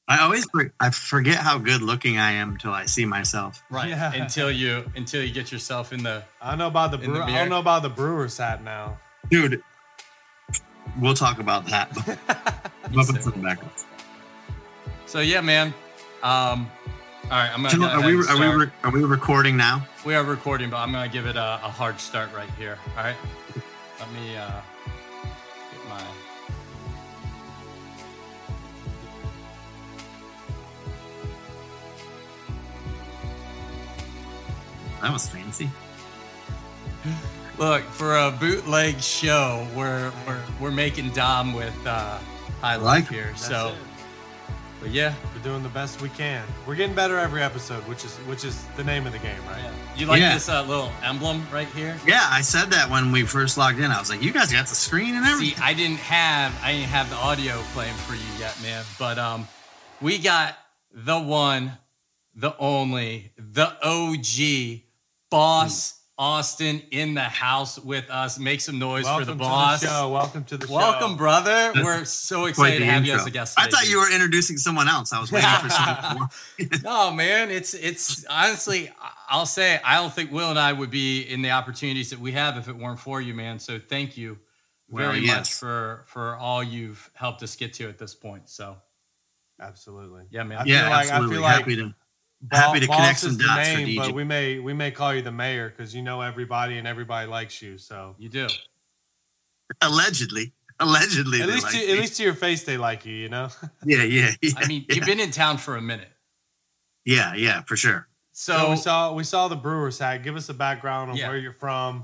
I forget how good looking I am until I see myself. Right. Yeah. Until you get yourself in the. I don't know about the I don't know about the Brewers hat now, dude. We'll talk about that. So yeah, man. All right, I'm gonna. Are we recording now? We are recording, but I'm gonna give it a hard start right here. All right. Let me get my. That was fancy. Look, for a bootleg show, we're making Dom with high life here. So, but yeah, we're doing the best we can. We're getting better every episode, which is the name of the game, right? Yeah. You like this little emblem right here? Yeah, I said that when we first logged in. I was like, "You guys got the screen and everything." See, I didn't have the audio playing for you yet, man. But we got the one, the only, the OG boss. Austin in the house with us. Make some noise for the boss. Welcome to the show. Welcome, brother. We're so excited to have you as a guest today. I thought you were introducing someone else. I was waiting for someone more. No, man. It's honestly, I'll say, I don't think Will and I would be in the opportunities that we have if it weren't for you, man. So thank you very much for all you've helped us get to at this point. So absolutely. Yeah, man. I feel like happy to connect some dots for DJ. But we may call you the mayor because you know everybody and everybody likes you. So you do. Allegedly, at least to your face, they like you. You know. Yeah. I mean, you've been in town for a minute. Yeah, for sure. So we saw the Brewers hat. Give us a background on where you're from.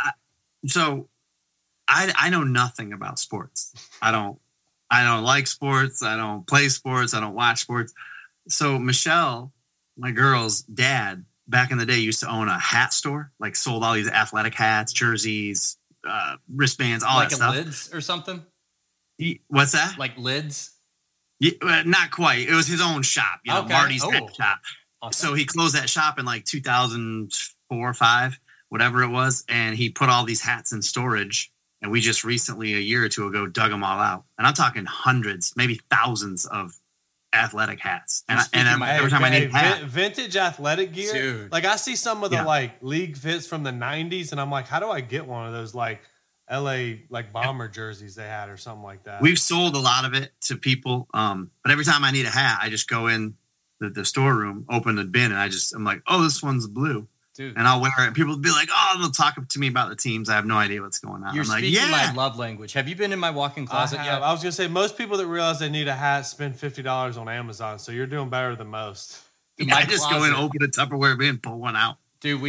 So I know nothing about sports. I don't like sports. I don't play sports. I don't watch sports. So Michelle, my girl's dad, back in the day, used to own a hat store, like sold all these athletic hats, jerseys, wristbands, all that stuff. Like lids or something? What's that? Like lids? Yeah, not quite. It was his own shop, Marty's hat shop. Awesome. So he closed that shop in like 2004 or 5, whatever it was, and he put all these hats in storage. And we just recently, a year or two ago, dug them all out. And I'm talking hundreds, maybe thousands of athletic hats, and every time I need a hat, vintage athletic gear. Dude. Like I see some of the like league fits from the 90s, and I'm like, how do I get one of those like LA like bomber jerseys they had or something like that? We've sold a lot of it to people, but every time I need a hat, I just go in the storeroom, open the bin, and I'm like, oh, this one's blue. Dude. And I'll wear it. People will be like, oh, they'll talk to me about the teams. I have no idea what's going on. You're speaking my love language. Have you been in my walk-in closet yet? I was going to say, most people that realize they need a hat spend $50 on Amazon, so you're doing better than most. Dude, I just go in, open a Tupperware bin, pull one out. Dude, we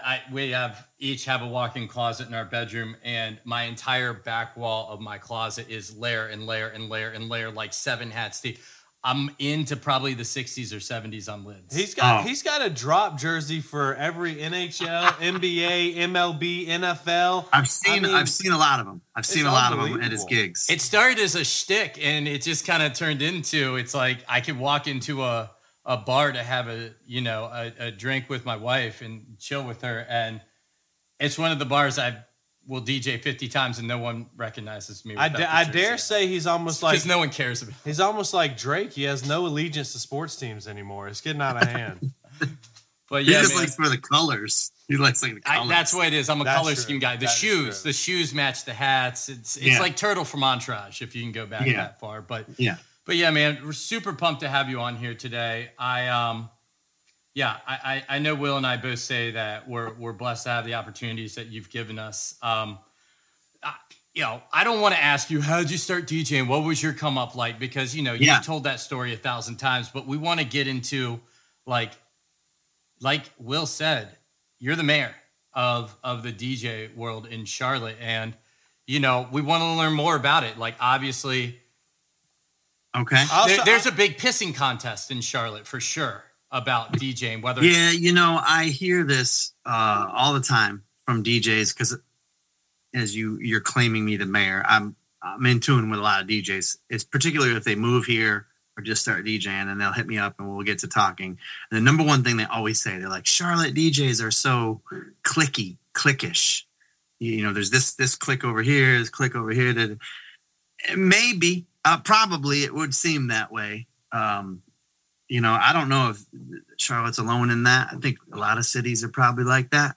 each have a walk-in closet in our bedroom, and my entire back wall of my closet is layer and layer and layer and layer, like 7 hats deep. I'm into probably the 60s or 70s on lids. He's got a drop jersey for every NHL, NBA, MLB, NFL. I've seen a lot of them. I've seen a lot of them at his gigs. It started as a shtick, and it just kind of turned into, it's like I could walk into a bar to have a drink with my wife and chill with her, and it's one of the bars I will DJ 50 times and no one recognizes me. I dare say he's almost like, because no one cares about him. He's almost like Drake. He has no allegiance to sports teams anymore. It's getting out of hand. But yeah, he just likes for the colors. He likes like the colors. That's what it is. I'm a color scheme guy. The shoes match the hats. It's like Turtle from Entourage, if you can go back that far. But yeah, man, we're super pumped to have you on here today. I know Will and I both say that we're blessed to have the opportunities that you've given us. I don't want to ask you, how did you start DJing? What was your come up like? Because, you've told that story 1,000 times, but we want to get into like Will said, you're the mayor of the DJ world in Charlotte. And, we want to learn more about it. Like, obviously, okay. There's a big pissing contest in Charlotte for sure about DJing, whether I hear this all the time from DJs because as you're claiming me the mayor, I'm in tune with a lot of DJs. It's particularly if they move here or just start DJing, and they'll hit me up and we'll get to talking. And the number one thing they always say, they're like, Charlotte DJs are so cliquish. There's this click over here, this click over here. That maybe, probably it would seem that way. You know, I don't know if Charlotte's alone in that. I think a lot of cities are probably like that.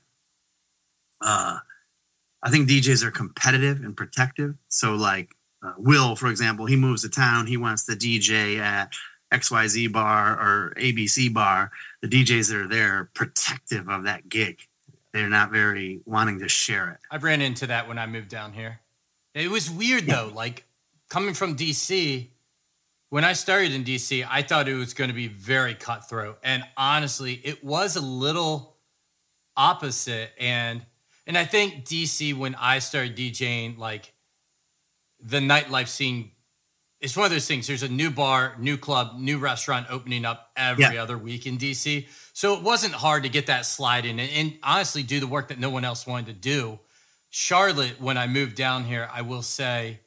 I think DJs are competitive and protective. So like Will, for example, he moves to town. He wants to DJ at XYZ bar or ABC bar. The DJs that are there are protective of that gig. They're not very wanting to share it. I've ran into that when I moved down here. It was weird though. Like coming from DC, when I started in DC, I thought it was going to be very cutthroat. And honestly, it was a little opposite. And I think DC, when I started DJing, like the nightlife scene, it's one of those things. There's a new bar, new club, new restaurant opening up every other week in DC. So it wasn't hard to get that slide in and honestly do the work that no one else wanted to do. Charlotte, when I moved down here, I will say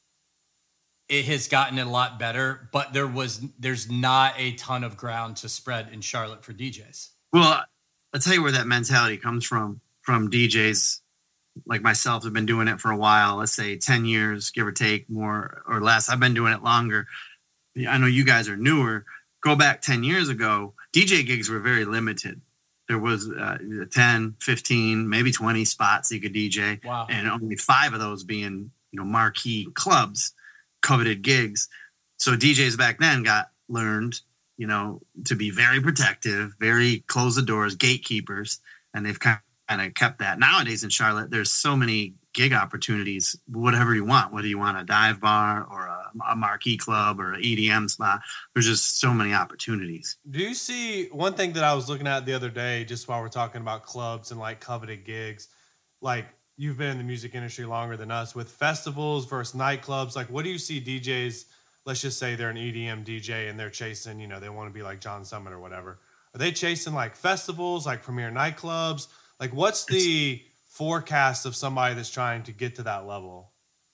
it has gotten a lot better, but there's not a ton of ground to spread in Charlotte for DJs. Well, I'll tell you where that mentality comes from DJs like myself have been doing it for a while. Let's say 10 years, give or take, more or less. I've been doing it longer. I know you guys are newer. Go back 10 years ago, DJ gigs were very limited. There was 10, 15, maybe 20 spots you could DJ. Wow. And only 5 of those being, marquee clubs, coveted gigs. So DJs back then learned, to be very protective, very close the doors, gatekeepers, and they've kind of kept that. Nowadays in Charlotte, there's so many gig opportunities, whatever you want, whether you want a dive bar or a marquee club or an EDM spot. There's just so many opportunities. Do you see one thing that I was looking at the other day, just while we're talking about clubs and like coveted gigs, like you've been in the music industry longer than us, with festivals versus nightclubs, like what do you see DJs, let's just say they're an EDM DJ and they're chasing, they want to be like John Summit or whatever. Are they chasing like festivals, like premier nightclubs? Like what's the forecast of somebody that's trying to get to that level?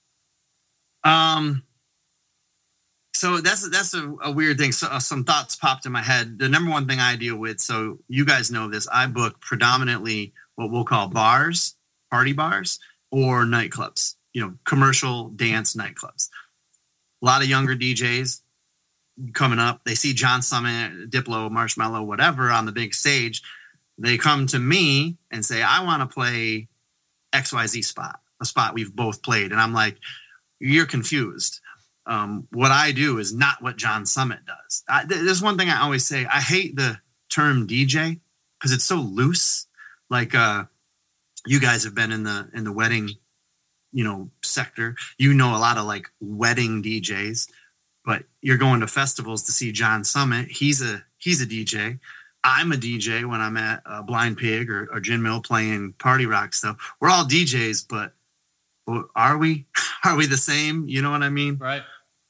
So that's a weird thing. So, some thoughts popped in my head. The number one thing I deal with, so you guys know this, I book predominantly what we'll call bars, party bars, or nightclubs, commercial dance nightclubs. A lot of younger DJs coming up, they see John Summit, Diplo, Marshmello, whatever on the big stage. They come to me and say, I want to play XYZ spot, a spot we've both played. And I'm like, you're confused. What I do is not what John Summit does. There's one thing I always say. I hate the term DJ because it's so loose. Like you guys have been in the wedding, sector. A lot of like wedding DJs, but you're going to festivals to see John Summit. He's a DJ. I'm a DJ when I'm at Blind Pig or Gin Mill playing party rock stuff. We're all DJs, but are we? Are we the same? You know what I mean? Right.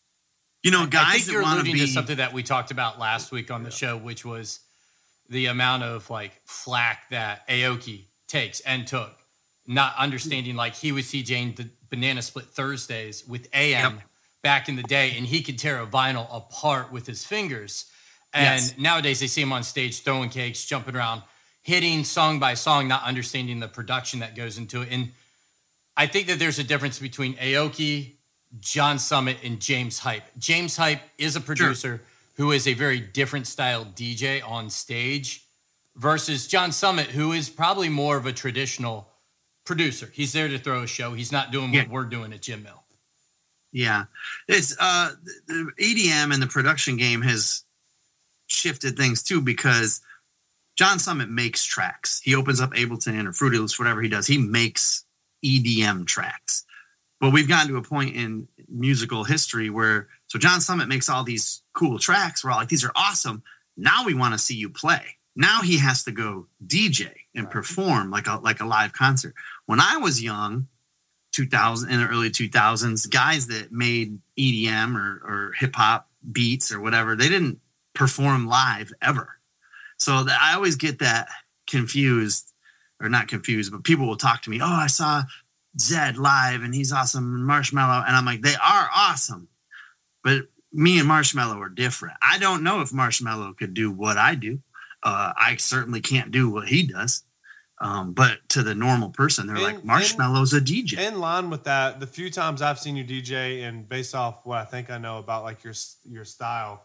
Guys I think you're that want alluding to be to something that we talked about last week on the show, which was the amount of like flack that Aoki takes and took, not understanding like he was DJing the Banana Split Thursdays with AM back in the day, and he could tear a vinyl apart with his fingers. And nowadays they see him on stage throwing cakes, jumping around, hitting song by song, not understanding the production that goes into it. And I think that there's a difference between Aoki, John Summit, and James Hype. James Hype is a producer who is a very different style DJ on stage versus John Summit, who is probably more of a traditional producer. He's there to throw a show. He's not doing what we're doing at Gin Mill. Yeah. It's the EDM and the production game has shifted things too, because John Summit makes tracks. He opens up Ableton or Fruity Loops, whatever he does. He makes EDM tracks. But we've gotten to a point in musical history where, so John Summit makes all these cool tracks. We're all like, these are awesome. Now we want to see you play. Now he has to go DJ and perform like a live concert. When I was young, 2000 in the early 2000s, guys that made EDM or hip hop beats or whatever, they didn't perform live ever. So I always get that confused, or not confused, but people will talk to me. Oh, I saw Zed live and he's awesome. Marshmello. And I'm like, they are awesome. But me and Marshmello are different. I don't know if Marshmello could do what I do. I certainly can't do what he does. But to the normal person, they're like, Marshmello's a DJ. In line with that, the few times I've seen you DJ, and based off what I think I know about like your style,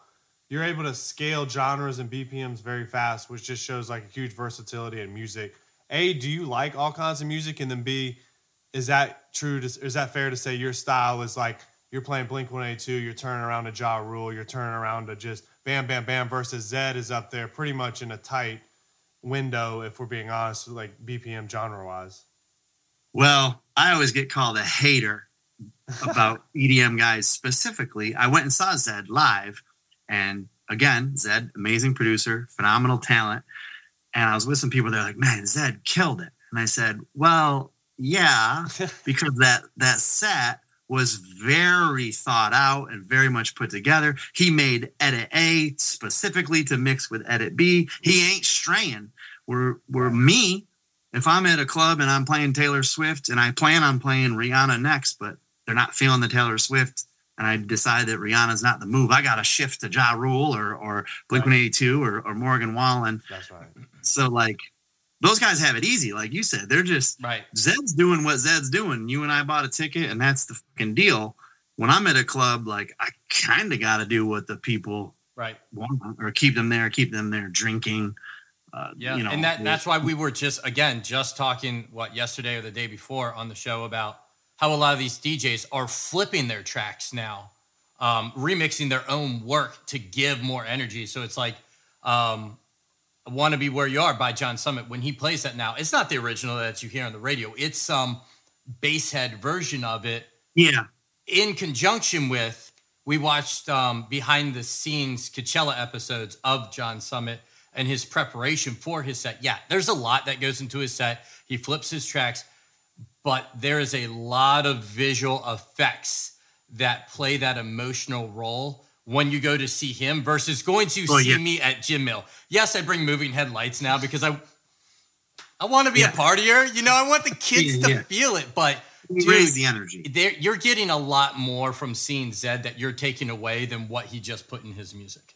you're able to scale genres and BPMs very fast, which just shows like a huge versatility in music. A, do you like all kinds of music? And then B, is that true? Is that fair to say your style is like you're playing Blink-182, you're turning around to Ja Rule, you're turning around to just bam, bam, bam, versus Zedd is up there pretty much in a tight window, if we're being honest, like BPM genre-wise? Well, I always get called a hater about EDM guys specifically. I went and saw Zedd live, and again, Zedd, amazing producer, phenomenal talent. And I was with some people, they're like, man, Zedd killed it. And I said, well, yeah, because that set was very thought out and very much put together. He made edit A specifically to mix with edit B. He ain't straying. We're me. If I'm at a club and I'm playing Taylor Swift and I plan on playing Rihanna next, but they're not feeling the Taylor Swift and I decide that Rihanna's not the move, I got to shift to Ja Rule or Blink-182 or Morgan Wallen. That's right. So like those guys have it easy. Like you said, they're just Zedd's doing what Zedd's doing. You and I bought a ticket and that's the fucking deal. When I'm at a club, like I kind of got to do what the people want or keep them there drinking. And that's why we were just talking yesterday or the day before on the show about how a lot of these DJs are flipping their tracks now, remixing their own work to give more energy. So it's like "Wanna Be Where You Are" by John Summit. When he plays that now, it's not the original that you hear on the radio. It's some bass head version of it. Yeah. In conjunction with, we watched behind the scenes Coachella episodes of John Summit and his preparation for his set. Yeah, there's a lot that goes into his set. He flips his tracks, but there is a lot of visual effects that play that emotional role when you go to see him versus going to see me at Jim Mill. Yes, I bring moving headlights now because I want to be a partier. You know, I want the kids to feel it, but raise the energy. You're getting a lot more from seeing Zedd that you're taking away than what he just put in his music.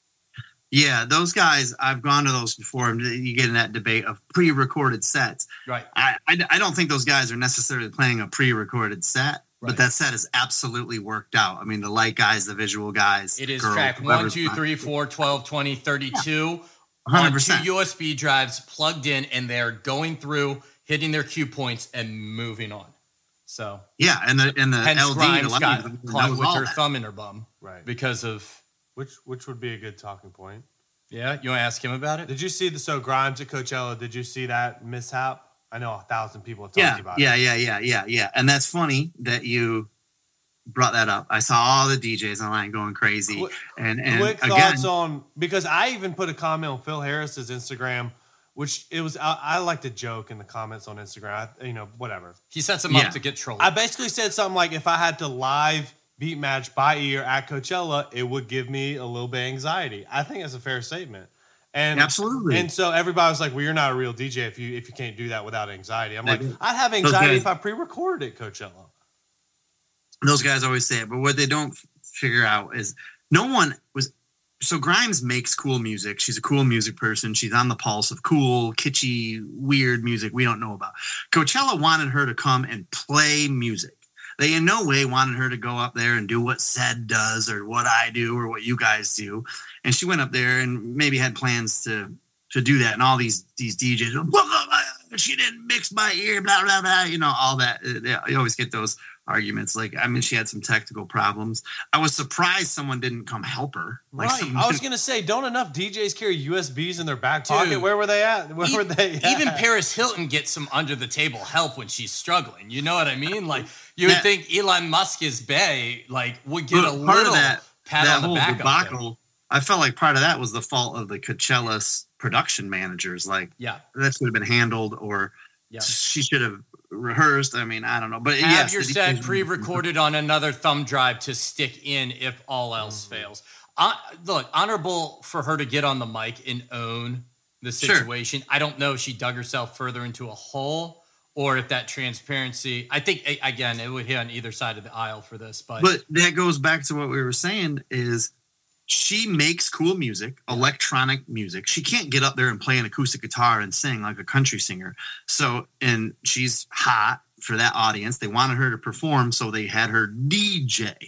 Yeah, those guys, I've gone to those before. You get in that debate of pre-recorded sets. Right. I don't think those guys are necessarily playing a pre-recorded set, but that set is absolutely worked out. I mean, the light guys, the visual guys. It is track 1, 2, 3, 4, 12, 20, 32 on 2 USB drives plugged in, and they're going through, hitting their cue points, and moving on. So and the hence LD Grimes got caught with her thumb in her bum, right? Because of which would be a good talking point. Yeah, you want to ask him about it? Did you see Grimes at Coachella? Did you see that mishap? I know 1,000 people have talked about it. Yeah. And that's funny that you brought that up. I saw all the DJs online going crazy. And quick thoughts on, because I even put a comment on Phil Harris's Instagram, which it was, I like to joke in the comments on Instagram, whatever. He sets them up to get trolled. I basically said something like, if I had to live beat match by ear at Coachella, it would give me a little bit of anxiety. I think that's a fair statement. And absolutely. And so everybody was like, well, you're not a real DJ if you can't do that without anxiety. I'm like, I'd have anxiety if I pre-recorded at Coachella. Those guys always say it, but what they don't figure out is no one was. So Grimes makes cool music. She's a cool music person. She's on the pulse of cool, kitschy, weird music we don't know about. Coachella wanted her to come and play music. They in no way wanted her to go up there and do what Zedd does or what I do or what you guys do. And she went up there and maybe had plans to do that. And all these DJs, blah, blah, blah, she didn't mix my ear, blah, blah, blah, all that. You always get those arguments. She had some technical problems. I was surprised someone didn't come help her. I was going to say, don't enough DJs carry USBs in their back pocket? Where were they at? Even Paris Hilton gets some under the table help when she's struggling. You know what I mean? You would think Elon Musk's bae would get a little pat on the back debacle. I felt like part of that was the fault of the Coachella's production managers. That should have been handled, or she should have rehearsed. I mean, I don't know. But have your set pre-recorded on another thumb drive to stick in if all else fails. Look, honorable for her to get on the mic and own the situation. Sure. I don't know if she dug herself further into a hole, or if that transparency, I think, again, it would hit on either side of the aisle for this. But that goes back to what we were saying is she makes cool music, electronic music. She can't get up there and play an acoustic guitar and sing like a country singer. So, and she's hot for that audience. They wanted her to perform, so they had her DJ.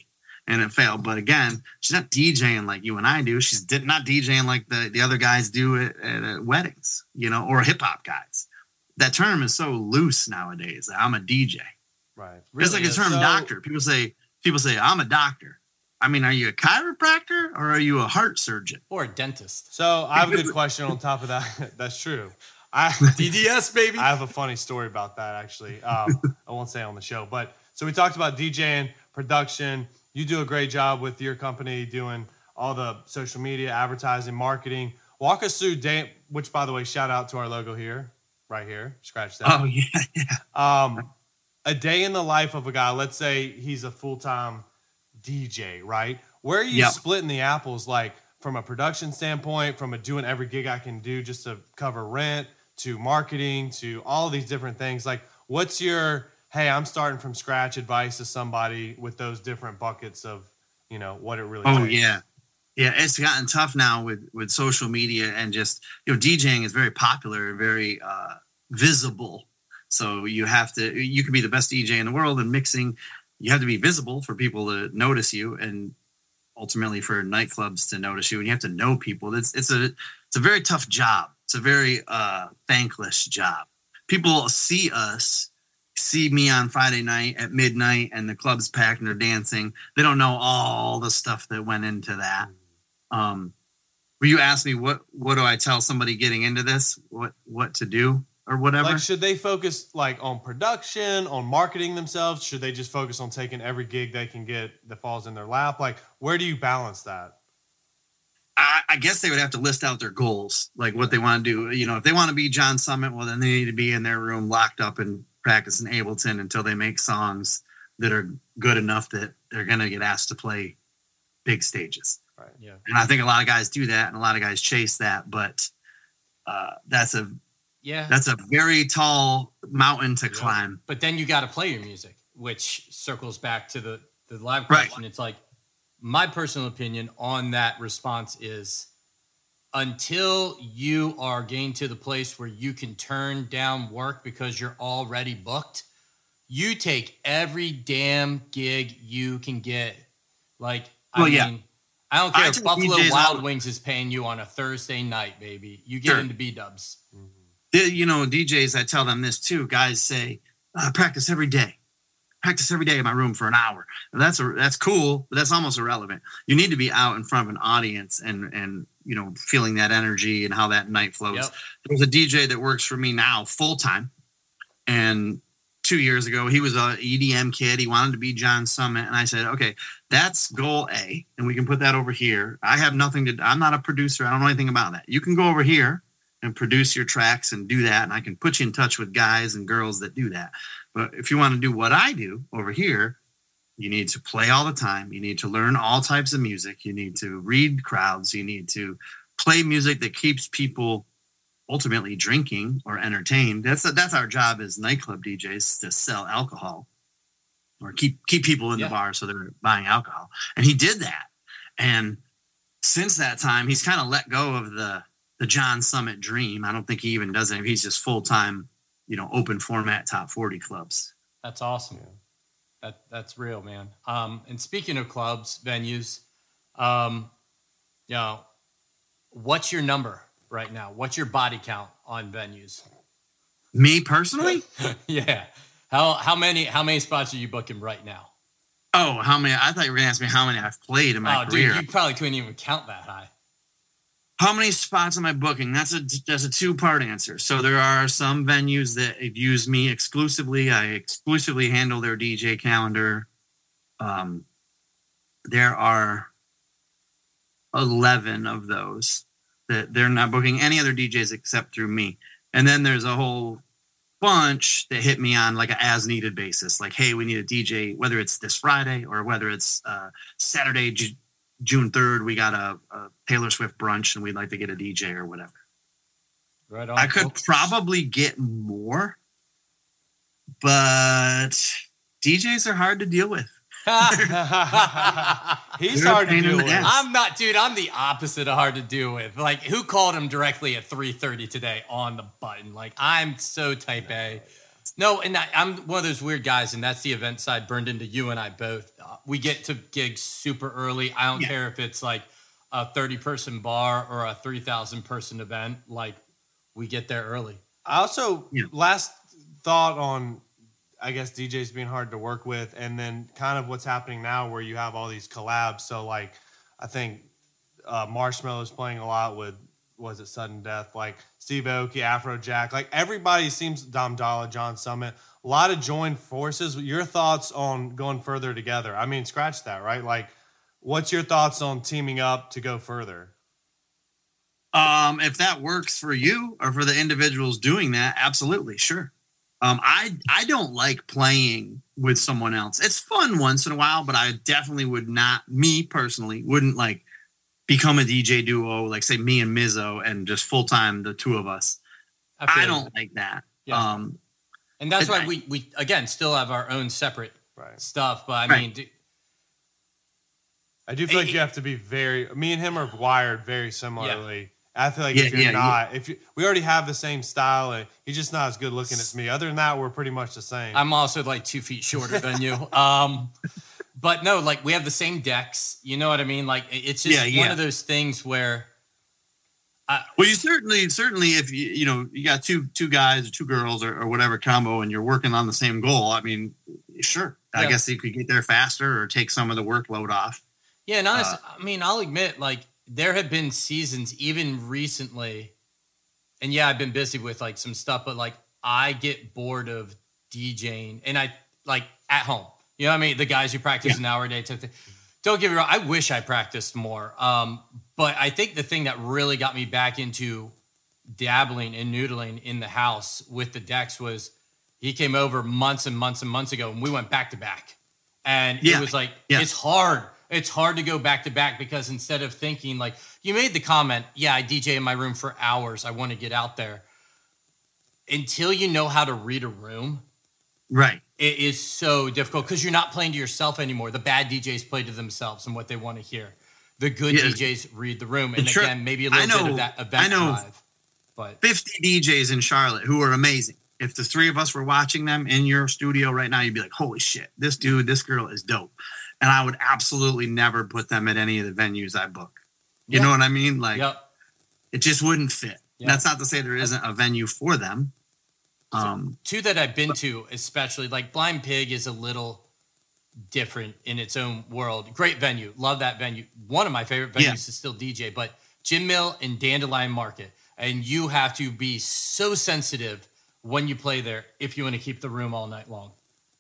and it failed. But again, she's not DJing like you and I do. She's not DJing like the other guys do at weddings, or hip hop guys. That term is so loose nowadays. I'm a DJ. Right. Really it's like the term doctor. People say, I'm a doctor. I mean, are you a chiropractor or are you a heart surgeon? Or a dentist? So I have a good question on top of that. That's true. DDS, baby. I have a funny story about that, actually. I won't say on the show. But so we talked about DJing, production. You do a great job with your company doing all the social media, advertising, marketing. Walk us through which, by the way, shout out to our logo here, right here. Scratch that. Oh, yeah. A day in the life of a guy. Let's say he's a full-time DJ, right? Where are you splitting the apples, like from a production standpoint, from doing every gig I can do just to cover rent, to marketing, to all these different things? Like, what's your, hey, I'm starting from scratch advice to somebody with those different buckets of, what it really takes? Oh, yeah. Yeah, it's gotten tough now with social media and just, DJing is very popular, very visible. So you can be the best DJ in the world, and mixing, you have to be visible for people to notice you, and ultimately for nightclubs to notice you, and you have to know people. It's a very tough job. It's a very thankless job. People see me on Friday night at midnight and the club's packed and they're dancing. They don't know all the stuff that went into that. Will you ask me what do I tell somebody getting into this? What to do or whatever? Like, should they focus on production, on marketing themselves? Should they just focus on taking every gig they can get that falls in their lap? Like, where do you balance that? I guess they would have to list out their goals, like what they want to do. If they want to be John Summit, well, then they need to be in their room locked up and practicing Ableton until they make songs that are good enough that they're going to get asked to play big stages. Right. Yeah. And I think a lot of guys do that and a lot of guys chase that, but that's a very tall mountain to climb. But then you got to play your music, which circles back to the live question. Right. It's like, my personal opinion on that response is, until you are getting to the place where you can turn down work because you're already booked, you take every damn gig you can get. Like, I mean, I don't care if Buffalo Wild Wings is paying you on a Thursday night, baby. You get into B-dubs. Mm-hmm. DJs, I tell them this too. Guys say, practice every day. Practice every day in my room for an hour. That's cool, but that's almost irrelevant. You need to be out in front of an audience and feeling that energy and how that night flows. Yep. There's a DJ that works for me now full time, and 2 years ago he was an EDM kid. He wanted to be John Summit, and I said, okay, that's goal A, and we can put that over here. I'm not a producer. I don't know anything about that. You can go over here and produce your tracks and do that, and I can put you in touch with guys and girls that do that. But if you want to do what I do over here, you need to play all the time. You need to learn all types of music. You need to read crowds. You need to play music that keeps people ultimately drinking or entertained. That's our job as nightclub DJs, to sell alcohol or keep people in the bar so they're buying alcohol. And he did that. And since that time, he's kind of let go of the John Summit dream. I don't think he even does it. He's just full-time, open format top 40 clubs. That's awesome. That's real, man. And speaking of clubs, venues, what's your number right now? What's your body count on venues? Me personally? Yeah. How many spots are you booking right now? Oh, how many? I thought you were going to ask me how many I've played in my career. Dude, you probably couldn't even count that high. How many spots am I booking? That's a two-part answer. So there are some venues that use me exclusively. I exclusively handle their DJ calendar. There are 11 of those that they're not booking any other DJs except through me. And then there's a whole bunch that hit me on like an as-needed basis. Like, hey, we need a DJ, whether it's this Friday or whether it's Saturday, June 3rd, we got a Taylor Swift brunch and we'd like to get a DJ or whatever. Right on. I could probably get more, but DJs are hard to deal with. He's hard to deal with. I'm not, dude. I'm the opposite of hard to deal with. Like, who called him directly at 3:30 today on the button? Like, I'm so type A. No, and I'm one of those weird guys, and that's the event side burned into you and I both. We get to gigs super early. I don't care if it's like a 30-person bar or a 3,000-person event. Like, we get there early. I also, last thought on, I guess, DJs being hard to work with, and then kind of what's happening now where you have all these collabs. So, like, I think Marshmello's playing a lot with, was it Sudden Death? Like, Steve Aoki, Afrojack. Like, everybody seems, Dom Dalla, John Summit, a lot of joined forces. Your thoughts on going further together? I mean, scratch that, right? Like, what's your thoughts on teaming up to go further? If that works for you or for the individuals doing that, absolutely, sure. I don't like playing with someone else. It's fun once in a while, but I definitely would not, me personally, wouldn't like become a DJ duo, like say me and Mizzo and just full time the two of us. I don't like that. Yeah. And that's why we again still have our own separate stuff. But I mean, I do feel like you have to be me and him are wired very similarly. Yeah. I feel like if you're not, we already have the same style, and he's just not as good looking as me. Other than that, we're pretty much the same. I'm also like 2 feet shorter than you. But no, like we have the same decks. You know what I mean? Like it's just one of those things where. Well, you certainly, if you got two guys or two girls or whatever combo, and you're working on the same goal. I mean, sure. I guess you could get there faster or take some of the workload off. Yeah, and honestly, I mean, I'll admit, like. There have been seasons, even recently, and I've been busy with like some stuff, but like I get bored of DJing, and I like at home. You know what I mean? The guys who practice an hour a day. Don't get me wrong. I wish I practiced more. But I think the thing that really got me back into dabbling and noodling in the house with the decks was he came over months and months and months ago, and we went back to back, and it was like it's hard. It's hard to go back to back because instead of thinking like you made the comment, I DJ in my room for hours. I want to get out there. Until you know how to read a room. Right. It is so difficult because you're not playing to yourself anymore. The bad DJs play to themselves and what they want to hear. The good DJs read the room. And again, maybe a little bit of that event drive. But 50 DJs in Charlotte who are amazing. If the three of us were watching them in your studio right now, you'd be like, holy shit, this dude, this girl is dope. And I would absolutely never put them at any of the venues I book. You know what I mean? Like, it just wouldn't fit. Yep. That's not to say there isn't a venue for them. Two that I've been to, especially, like Blind Pig is a little different in its own world. Great venue. Love that venue. One of my favorite venues is still DJ, but Gin Mill and Dandelion Market. And you have to be so sensitive when you play there if you want to keep the room all night long.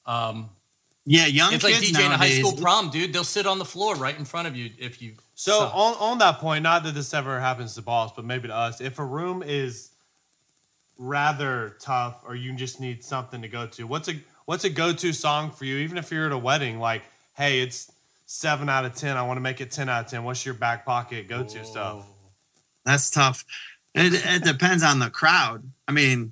Young it's kids like DJing nowadays. a high school prom, dude. They'll sit on the floor right in front of you if you. So on that point, not that this ever happens to Boss, but maybe to us, if a room is rather tough or you just need something to go to, what's a go-to song for you? Even if you're at a wedding, like, hey, it's 7 out of 10. I want to make it 10 out of 10. What's your back pocket go-to stuff? That's tough. It depends on the crowd. I mean,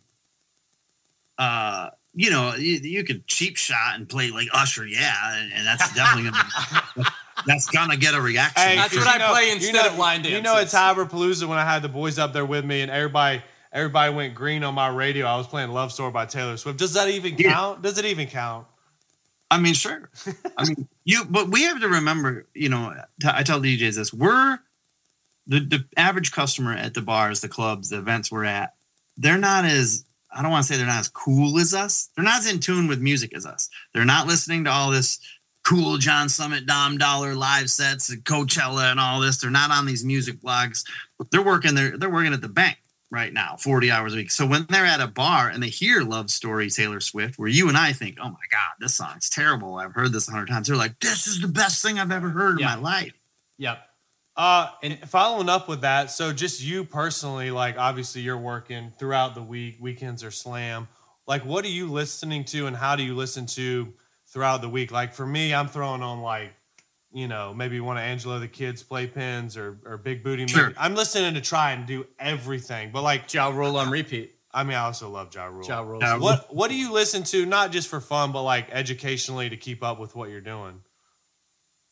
you could cheap shot and play like Usher, and that's definitely gonna get a reaction. Hey, that's what I play instead of line dances. You know, it's Hyperpalooza when I had the boys up there with me, and everybody went green on my radio. I was playing "Love Story" by Taylor Swift. Does that even count? Does it even count? I mean, sure. I mean, but we have to remember. I tell DJs this: we're the average customer at the bars, the clubs, the events we're at. They're not as I don't want to say they're not as cool as us. They're not as in tune with music as us. They're not listening to all this cool John Summit, Dom Dollar live sets and Coachella and all this. They're not on these music blogs. They're working at the bank right now, 40 hours a week. So when they're at a bar and they hear Love Story, Taylor Swift, where you and I think, oh my God, this song's terrible. I've heard this 100 times. They're like, this is the best thing I've ever heard in my life. Yep. And following up with that, so just you personally, like obviously you're working throughout the week, weekends are slam. Like, what are you listening to and how do you listen to throughout the week? Like for me, I'm throwing on like, maybe one of Angela the Kids playpens or Big Booty. Sure. I'm listening to try and do everything, but like Ja Rule on repeat. I mean, I also love Ja Rule. Ja Rule. What do you listen to, not just for fun, but like educationally to keep up with what you're doing?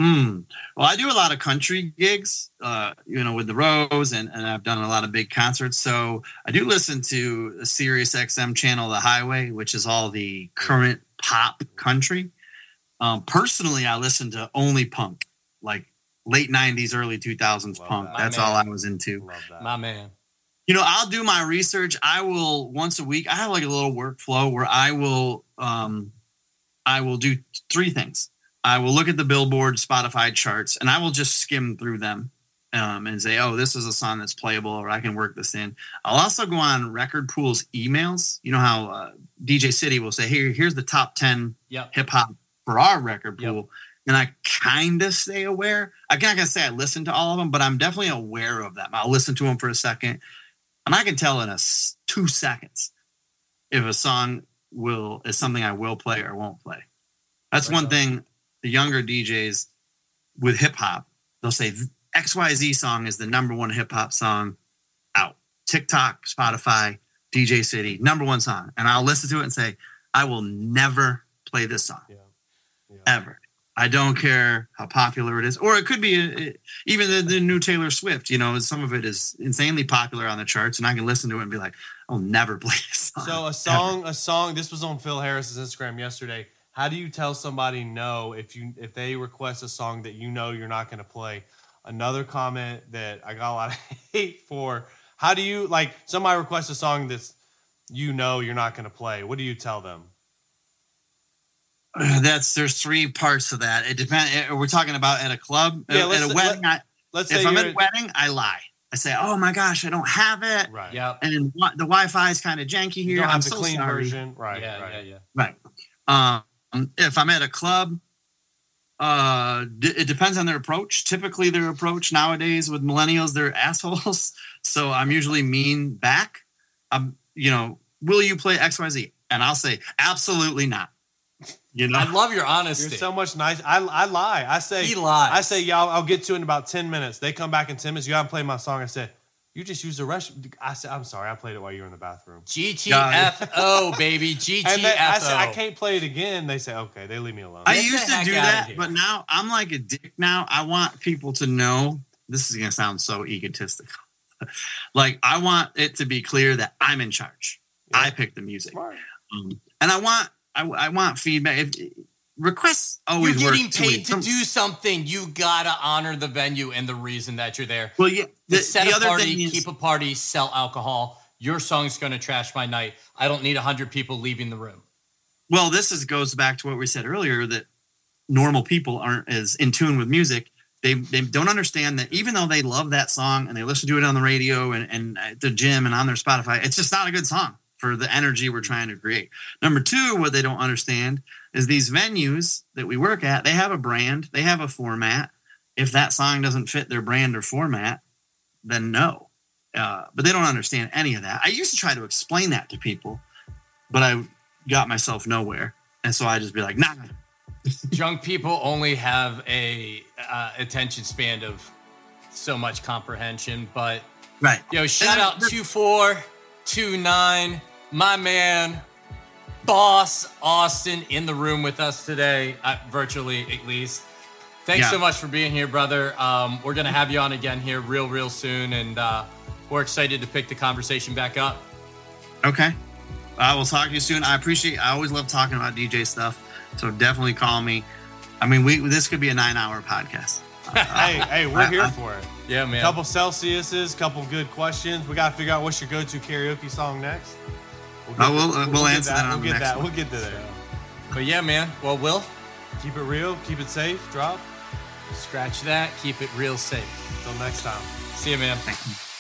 Well, I do a lot of country gigs, with the Rose, and I've done a lot of big concerts. So I do listen to a Sirius XM channel, The Highway, which is all the current pop country. Personally, I listen to only punk, like late 90s, early 2000s punk. That's all I was into. Love that. My man. I'll do my research. I will once a week. I have like a little workflow where I will do three things. I will look at the Billboard, Spotify charts, and I will just skim through them and say, oh, this is a song that's playable, or I can work this in. I'll also go on Record Pool's emails. You know how DJ City will say, hey, here's the top 10 hip-hop for our Record Pool. Yep. And I kind of stay aware. I'm not going to say I listen to all of them, but I'm definitely aware of them. I'll listen to them for a second, and I can tell in 2 seconds if a song is something I will play or won't play. That's one thing. The younger DJs with hip hop, they'll say XYZ song is the number one hip hop song out. TikTok, Spotify, DJ City, number one song. And I'll listen to it and say, I will never play this song. Ever. I don't care how popular it is. Or it could be even the new Taylor Swift. Some of it is insanely popular on the charts, and I can listen to it and be like, I'll never play this song. So a song, this was on Phil Harris's Instagram yesterday. How do you tell somebody no if they request a song that you're not going to play? Another comment that I got a lot of hate for. How do you, like, somebody requests a song that's you're not going to play? What do you tell them? There's three parts of that. It depends. We're talking about at a club, at a wedding. If I'm at a wedding, I lie. I say, "Oh my gosh, I don't have it." Right. Yeah. And the Wi-Fi is kind of janky here. You don't have I'm the so clean sorry. version. Right. Yeah. Right. If I'm at a club, it depends on their approach. Typically, their approach nowadays with millennials, they're assholes. So I'm usually mean back. Will you play XYZ? And I'll say, absolutely not. I love your honesty. You're so much nice. I lie. I say he lies. I say, y'all, I'll get to it in about 10 minutes. They come back in 10 minutes. You haven't played my song. I said, you just used the restroom. I said, I'm sorry. I played it while you were in the bathroom. GTFO, baby. GTFO. And I said, I can't play it again. They say, okay. They leave me alone. I used to do that, but now I'm like a dick now. I want people to know, this is going to sound so egotistical. Like, I want it to be clear that I'm in charge. Yeah. I pick the music. Smart. And I want feedback. Requests always you're work. You're getting paid to do something. You gotta honor the venue and the reason that you're there. Well, yeah. Set a party, keep a party, sell alcohol. Your song's gonna trash my night. I don't need 100 people leaving the room. Well, goes back to what we said earlier, that normal people aren't as in tune with music. They don't understand that even though they love that song and they listen to it on the radio and at the gym and on their Spotify, it's just not a good song for the energy we're trying to create. Number two, what they don't understand is these venues that we work at, they have a brand, they have a format. If that song doesn't fit their brand or format, then no. But they don't understand any of that. I used to try to explain that to people, but I got myself nowhere. And so I just be like, nah. Drunk people only have a attention span of so much comprehension, but right. Shout out 2429, my man, Boss Austin, in the room with us today, virtually at least. Thanks so much for being here, brother. We're going to have you on again here real soon, and we're excited to pick the conversation back up. Okay. I will talk to you soon. I always love talking about DJ stuff, so definitely call me. I mean, this could be a 9-hour podcast. Hey, we're here for it. Yeah, man. Couple Celsiuses, couple good questions. We got to figure out what's your go-to karaoke song next. We'll answer that on the next one. We'll get to there. But yeah, man. Well, Will, keep it real, keep it safe. Drop. Scratch that. Keep it real safe. Until next time. See you, man. Thank you.